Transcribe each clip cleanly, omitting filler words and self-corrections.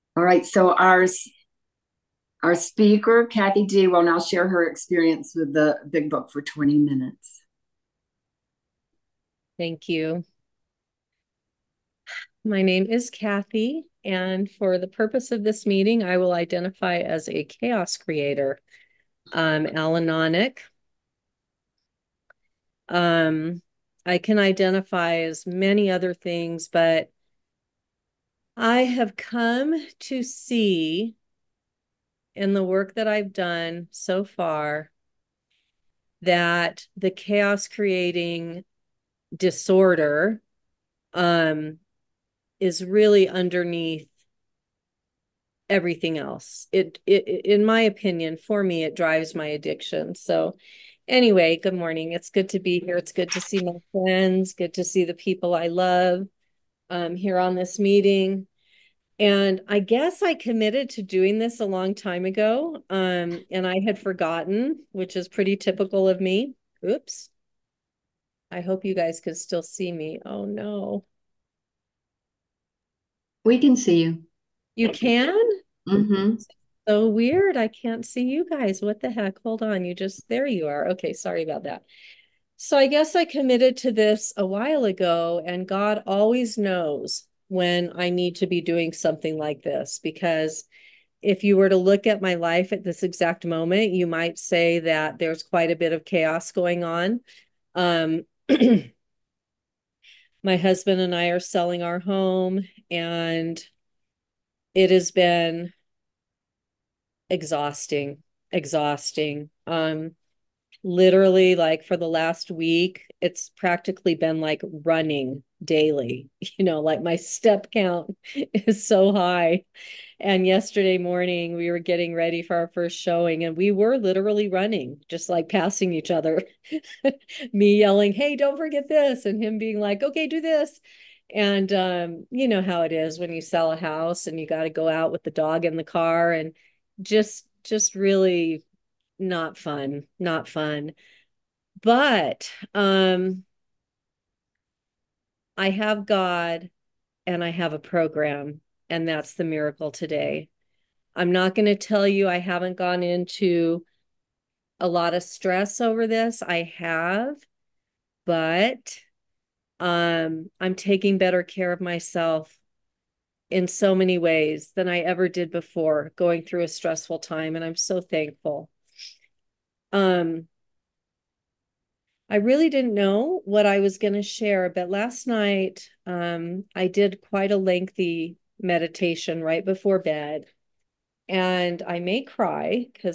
All right, so our speaker, Kathy G, will now share her experience with the Big Book for 20 minutes. Thank you. My name is Kathy, and for the purpose of this meeting, I will identify as a chaos creator. I'm Alanonic. Um, I can identify as many other things, but I have come to see in the work that I've done so far that the chaos creating disorder um, is really underneath everything else. In my opinion, for me, it drives my addiction. So anyway, good morning. It's good to be here. It's good to see my friends, good to see the people I love here on this meeting. And I guess I committed to doing this a long time ago, and I had forgotten, which is pretty typical of me. Oops. I hope you guys can still see me. Oh no. We can see you. You can? Mm-hmm. So weird. I can't see you guys. What the heck? Hold on. There you are. Okay, sorry about that. So I guess I committed to this a while ago, and God always knows when I need to be doing something like this. Because if you were to look at my life at this exact moment, you might say that there's quite a bit of chaos going on. Um, my husband and I are selling our home, and it has been exhausting, exhausting. Literally, like for the last week, it's practically been like running daily. Like my step count is so high. And yesterday morning, we were getting ready for our first showing, and we were literally running, just like passing each other. Me yelling, "Hey, don't forget this," and him being like, "Okay, do this." And you know how it is when you sell a house and you got to go out with the dog in the car, and just really not fun, not fun. But I have God and I have a program, and that's the miracle today. I'm not going to tell you I haven't gone into a lot of stress over this. I have, but I'm taking better care of myself in so many ways than I ever did before going through a stressful time, and I'm so thankful. Um I really didn't know what I was going to share, but last night I did quite a lengthy meditation right before bed, and I may cry because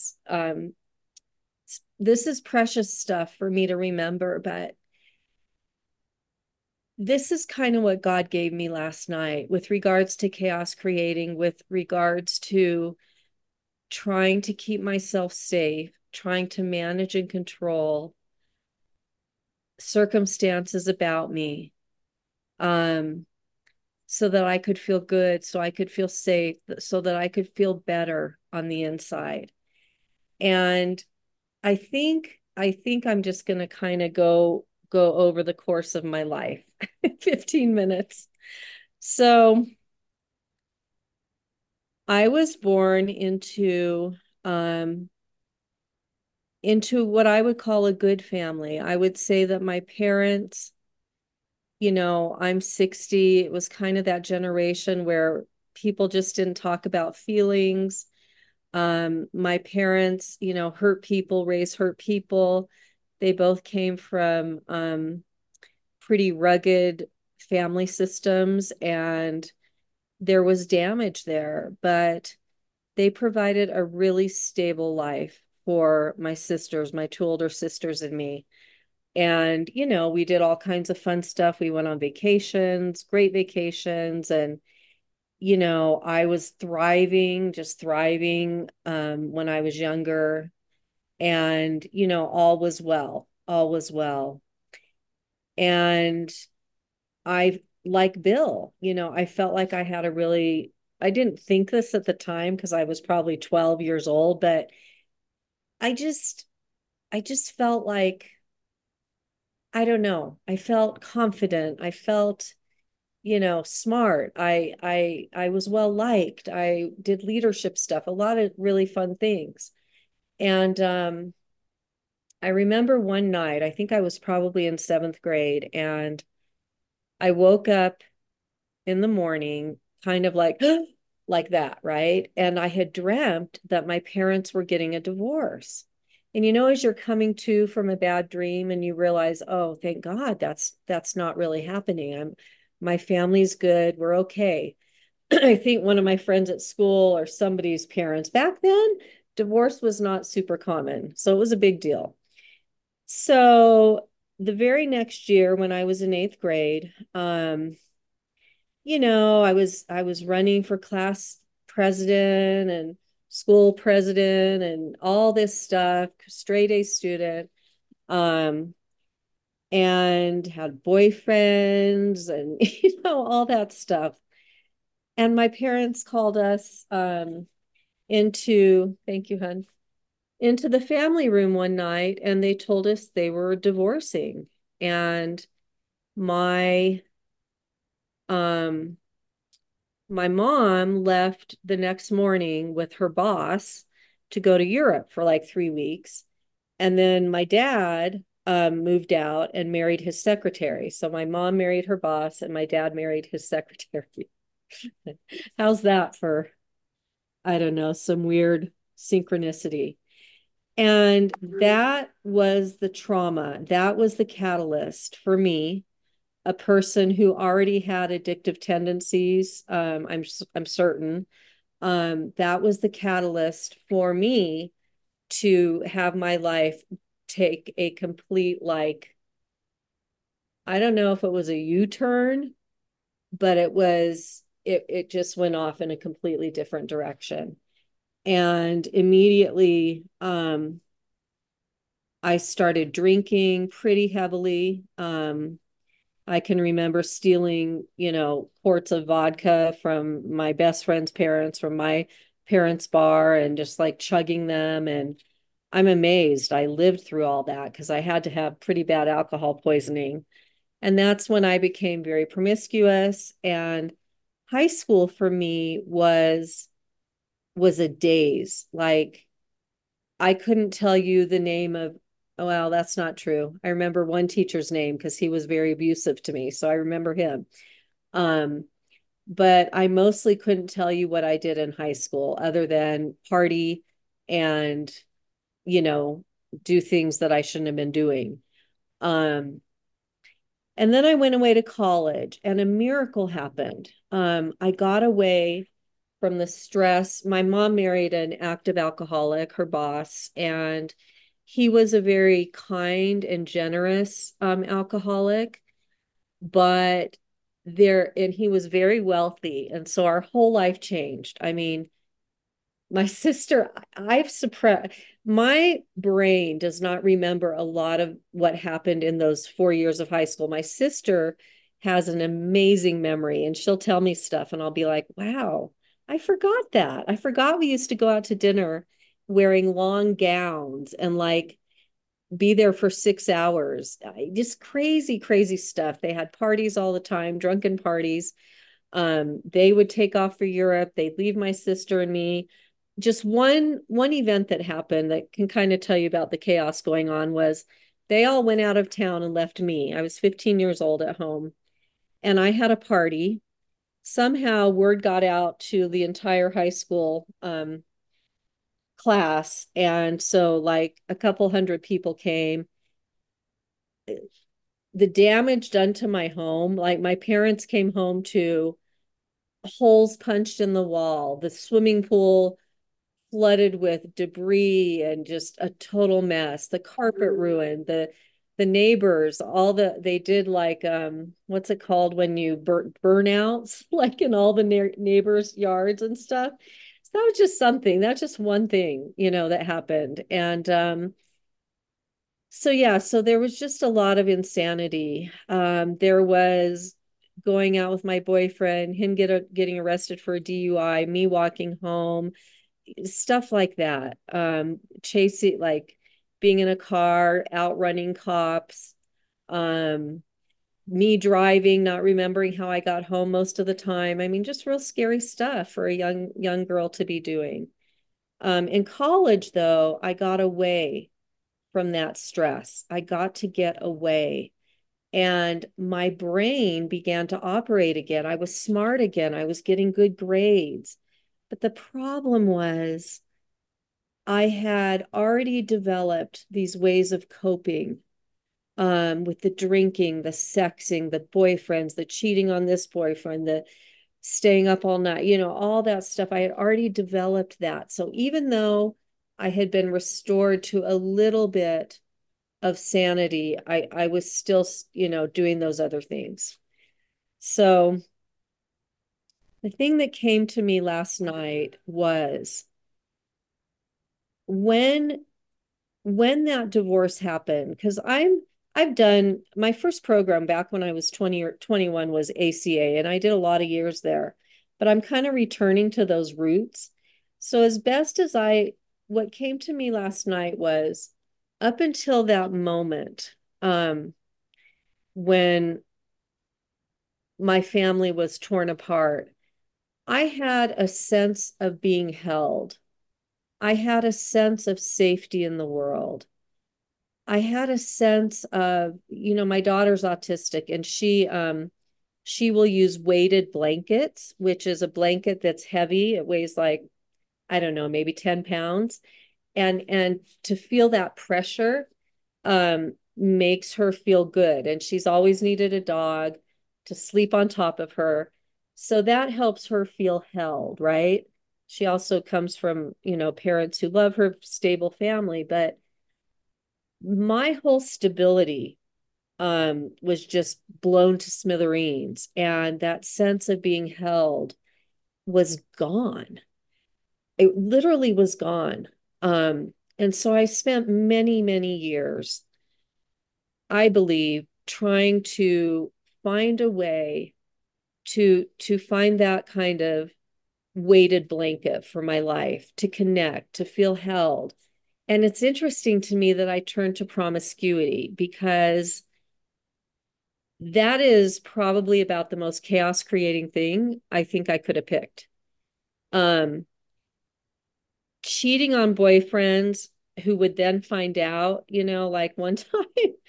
this is precious stuff for me to remember, but this is kind of what God gave me last night with regards to chaos creating, with regards to trying to keep myself safe, trying to manage and control circumstances about me. Um, so that I could feel good, so I could feel safe, so that I could feel better on the inside. And I think I'm just going to kind of go over the course of my life. 15 minutes. So, I was born um into what I would call a good family. I would say that my parents, I'm 60. It was kind of that generation where people just didn't talk about feelings. My parents, hurt people, raise hurt people. They both came from pretty rugged family systems, and there was damage there, but they provided a really stable life for my sisters, my two older sisters, and me. And, we did all kinds of fun stuff. We went on vacations, great vacations, and I was thriving, just thriving when I was younger. And, all was well, all was well. And like Bill, I felt like I didn't think this at the time because I was probably 12 years old, but I just, I just felt like, I don't know, I felt confident. I felt smart. I was well liked. I did leadership stuff, a lot of really fun things. And I remember one night, I think I was probably in seventh grade, and I woke up in the morning, kind of like, like that, right? And I had dreamt that my parents were getting a divorce. And as you're coming to from a bad dream and you realize, oh, thank God, that's not really happening. My family's good. We're okay. I think one of my friends at school or somebody's parents back then, divorce was not super common. So it was a big deal. So the very next year when I was in eighth grade, I was running for class president and school president and all this stuff, straight A student, um, and had boyfriends and all that stuff. And my parents called us into, thank you, hon, into the family room one night, and they told us they were divorcing. And my um my mom left the next morning with her boss to go to Europe for like 3 weeks. And then my dad moved out and married his secretary. So my mom married her boss and my dad married his secretary. How's that for, I don't know, some weird synchronicity? And that was the trauma. That was the catalyst for me, a person who already had addictive tendencies. I'm certain. That was the catalyst for me to have my life take a complete, like, I don't know if it was a U-turn, but it just went off in a completely different direction. And immediately, I started drinking pretty heavily. I can remember stealing, quarts of vodka from my best friend's parents, from my parents' bar, and just like chugging them. And I'm amazed I lived through all that because I had to have pretty bad alcohol poisoning. And that's when I became very promiscuous. And high school for me was a daze. Like, I couldn't tell you the name of, oh, well, that's not true. I remember one teacher's name because he was very abusive to me. So I remember him. Um, but I mostly couldn't tell you what I did in high school other than party and, you know, do things that I shouldn't have been doing. Um, and then I went away to college and a miracle happened. I got away from the stress. My mom married an active alcoholic, her boss, and he was a very kind and generous alcoholic, but and he was very wealthy. And so our whole life changed. I mean, my sister, I've suppressed, my brain does not remember a lot of what happened in those 4 years of high school. My sister has an amazing memory and she'll tell me stuff and I'll be like, wow, I forgot that. I forgot we used to go out to dinner wearing long gowns and like be there for 6 hours. Just crazy, crazy stuff. They had parties all the time, drunken parties. They would take off for Europe. They'd leave my sister and me. Just one event that happened that can kind of tell you about the chaos going on was they all went out of town and left me. I was 15 years old at home and I had a party. Somehow word got out to the entire high school class. And so like a couple hundred people came. The damage done to my home, like my parents came home to holes punched in the wall, the swimming pool flooded with debris and just a total mess, the carpet ruined, the neighbors, all they did like what's it called when you burnouts like in all the neighbors yards and stuff. So that was just something, that's just one thing, that happened. And so yeah, so there was just a lot of insanity. There was going out with my boyfriend, him getting arrested for a DUI, me walking home, stuff like that. Chasing, like being in a car, outrunning cops. Um, me driving, not remembering how I got home most of the time. I mean, just real scary stuff for a young girl to be doing. In college, though, I got away from that stress. I got to get away, and my brain began to operate again. I was smart again. I was getting good grades. But the problem was I had already developed these ways of coping, with the drinking, the sexing, the boyfriends, the cheating on this boyfriend, the staying up all night, all that stuff. I had already developed that. So even though I had been restored to a little bit of sanity, I was still, doing those other things. So the thing that came to me last night was when that divorce happened, because I've done my first program back when I was 20 or 21 was ACA, and I did a lot of years there, but I'm kind of returning to those roots. So as best as what came to me last night was up until that moment, when my family was torn apart, I had a sense of being held. I had a sense of safety in the world. I had a sense of, my daughter's autistic, and she will use weighted blankets, which is a blanket that's heavy. It weighs like, I don't know, maybe 10 pounds. And to feel that pressure makes her feel good. And she's always needed a dog to sleep on top of her. So that helps her feel held, right? She also comes from, parents who love her, stable family, but my whole stability was just blown to smithereens, and that sense of being held was gone. It literally was gone. And so I spent many, many years, I believe, trying to find a way to find that kind of weighted blanket for my life, to connect, to feel held. And it's interesting to me that I turned to promiscuity, because that is probably about the most chaos creating thing I think I could have picked. Um, Cheating on boyfriends who would then find out, like one time,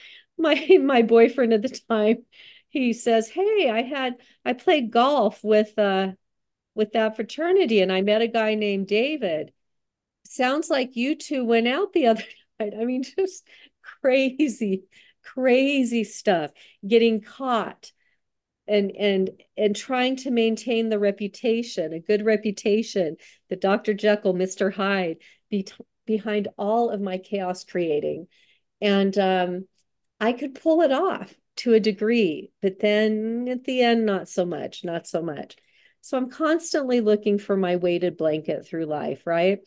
my boyfriend at the time, he says, "Hey, I played golf with that fraternity, and I met a guy named David. Sounds like you two went out the other night." I mean, just crazy, crazy stuff. Getting caught and trying to maintain the reputation, a good reputation, the Dr. Jekyll, Mr. Hyde, be behind all of my chaos creating. And I could pull it off to a degree, but then at the end, not so much, not so much. So I'm constantly looking for my weighted blanket through life, right?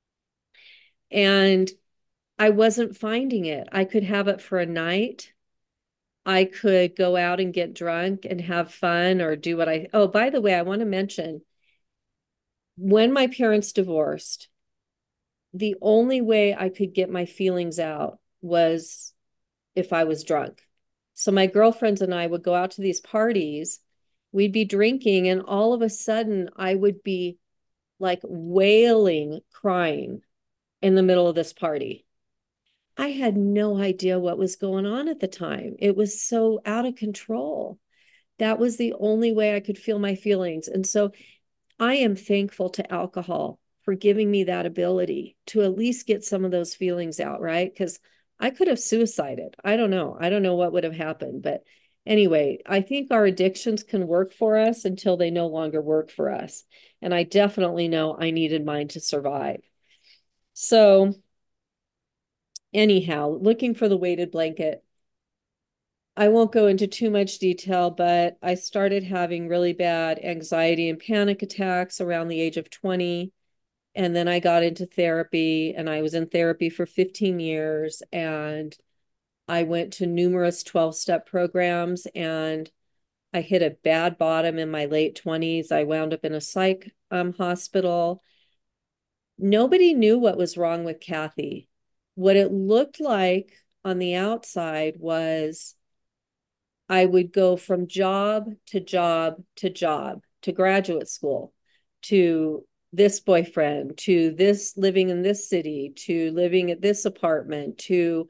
And I wasn't finding it. I could have it for a night. I could go out and get drunk and have fun or do oh, by the way, I want to mention when my parents divorced, the only way I could get my feelings out was if I was drunk. So my girlfriends and I would go out to these parties, we'd be drinking, and all of a sudden I would be like wailing, crying in the middle of this party. I had no idea what was going on at the time. It was so out of control. That was the only way I could feel my feelings. And so I am thankful to alcohol for giving me that ability to at least get some of those feelings out, right? Because I could have suicided. I don't know. I don't know what would have happened. But anyway, I think our addictions can work for us until they no longer work for us. And I definitely know I needed mine to survive. So, anyhow, looking for the weighted blanket. I won't go into too much detail, but I started having really bad anxiety and panic attacks around the age of 20. And then I got into therapy, and I was in therapy for 15 years. And I went to numerous 12-step programs, and I hit a bad bottom in my late 20s. I wound up in a psych hospital. Nobody knew what was wrong with Kathy. What it looked like on the outside was I would go from job to job to job, to graduate school, to this boyfriend, to this living in this city, to living at this apartment, to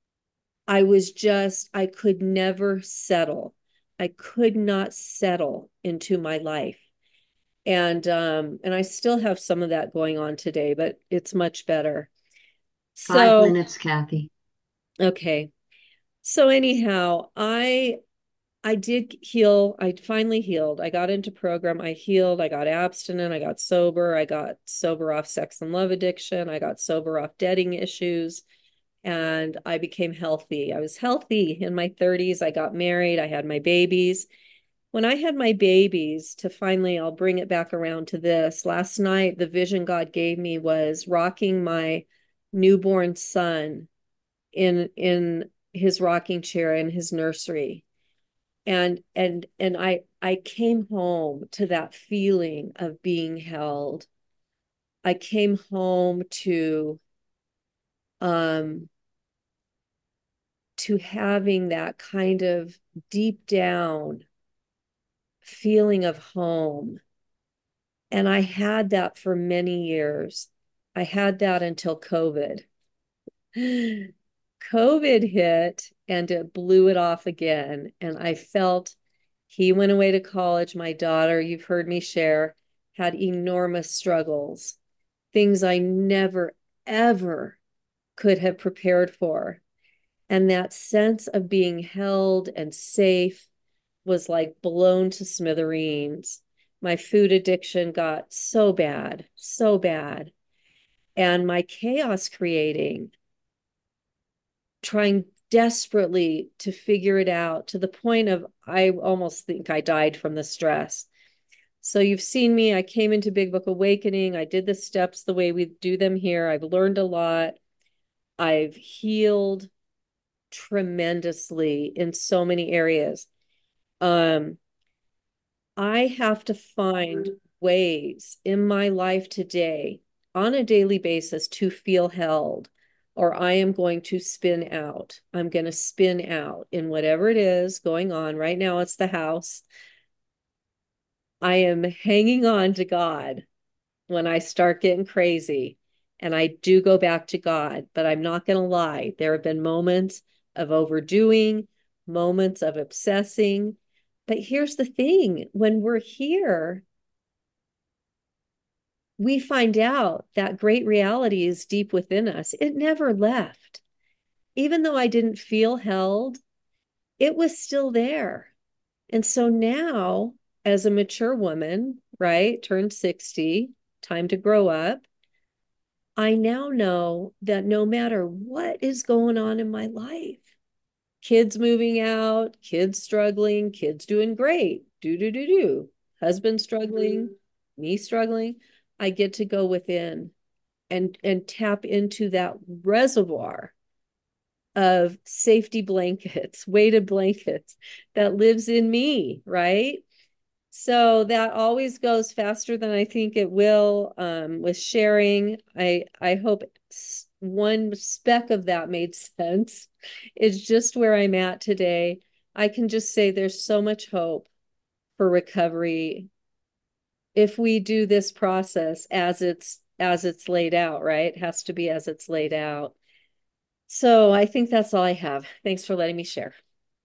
I could never settle. I could not settle into my life. And I still have some of that going on today, but it's much better. 5 So, minutes, Kathy. okay. So anyhow, I did heal. I finally healed. I got into program. I healed. I got abstinent. I got sober. I got sober off sex and love addiction. I got sober off dating issues. And I became healthy. I was healthy in my 30s. I got married. I had my babies. When I had my babies, to finally, I'll bring it back around to this. Last night, the vision God gave me was rocking my newborn son in his rocking chair in his nursery, and I came home to that feeling of being held. I came home um to having that kind of deep down feeling of home. And I had that for many years. I had that until COVID. COVID hit and it blew it off again. And I felt he went away to college. My daughter, you've heard me share, had enormous struggles, things I never, ever could have prepared for. And that sense of being held and safe was like blown to smithereens. My food addiction got so bad, so bad. And my chaos creating, trying desperately to figure it out to the point of I almost think I died from the stress. So you've seen me. I came into Big Book Awakening. I did the steps the way we do them here. I've learned a lot. I've healed tremendously in so many areas. Um, I have to find ways in my life today on a daily basis to feel held, or I am going to spin out. I'm going to spin out in whatever it is going on. Right now, it's the house. I am hanging on to God when I start getting crazy. And I do go back to God, but I'm not going to lie. There have been moments of overdoing, moments of obsessing. But here's the thing, when we're here, we find out that great reality is deep within us. It never left. Even though I didn't feel held, it was still there. And so now, as a mature woman, right, turned 60, time to grow up, I now know that no matter what is going on in my life, kids moving out, kids struggling, kids doing great, husband struggling, me struggling, I get to go within and tap into that reservoir of safety blankets, weighted blankets that lives in me, right? So that always goes faster than I think it will with sharing. I hope one speck of that made sense. It's just where I'm at today. I can just say there's so much hope for recovery if we do this process as it's laid out, right? It has to be as it's laid out. So I think that's all I have. Thanks for letting me share.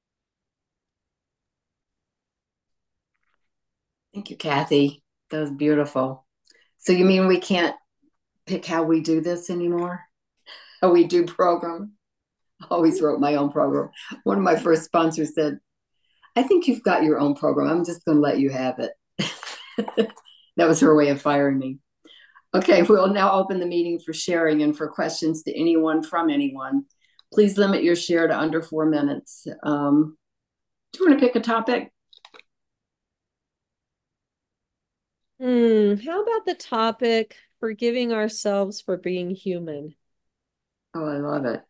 Thank you, Kathy. That was beautiful. So you mean we can't pick how we do this anymore? How we do program? I always wrote my own program. One of my first sponsors said, I think you've got your own program. I'm just going to let you have it. That was her way of firing me. Okay, we'll now open the meeting for sharing and for questions to anyone from anyone. Please limit your share to under 4 minutes. Do you want to pick a topic? How about the topic forgiving ourselves for being human? Oh, I love it.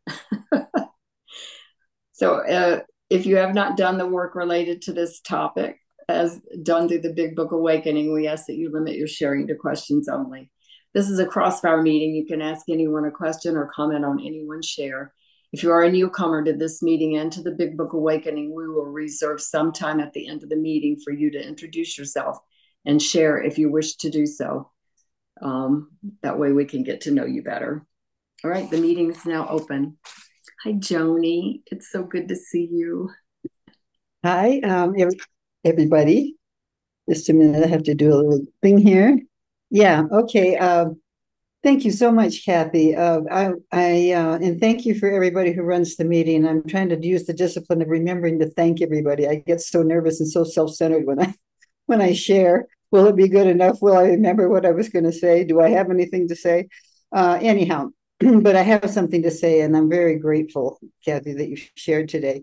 So if you have not done the work related to this topic, as done through the Big Book Awakening, we ask that you limit your sharing to questions only. This is a crossfire meeting. You can ask anyone a question or comment on anyone's share. If you are a newcomer to this meeting and to the Big Book Awakening, we will reserve some time at the end of the meeting for you to introduce yourself and share if you wish to do so. That way we can get to know you better. All right, the meeting is now open. Hi, Joni. It's so good to see you. Hi, everybody. Just a minute, I have to do a little thing here. Yeah, okay. Thank you so much, Kathy. And thank you for everybody who runs the meeting. I'm trying to use the discipline of remembering to thank everybody. I get so nervous and so self-centered when I share. Will it be good enough? Will I remember what I was going to say? Do I have anything to say? Anyhow, but I have something to say, and I'm very grateful, Kathy, that you shared today.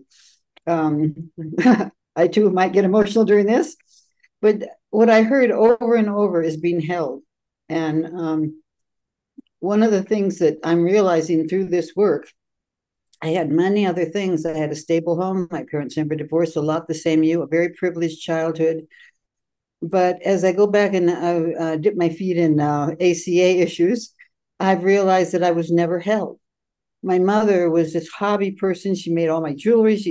I too might get emotional during this, but what I heard over and over is being held. And one of the things that I'm realizing through this work, I had many other things. I had a stable home. My parents never divorced, a lot the same you, a very privileged childhood. But as I go back and dip my feet in ACA issues, I've realized that I was never held. My mother was this hobby person. She made all my jewelry. She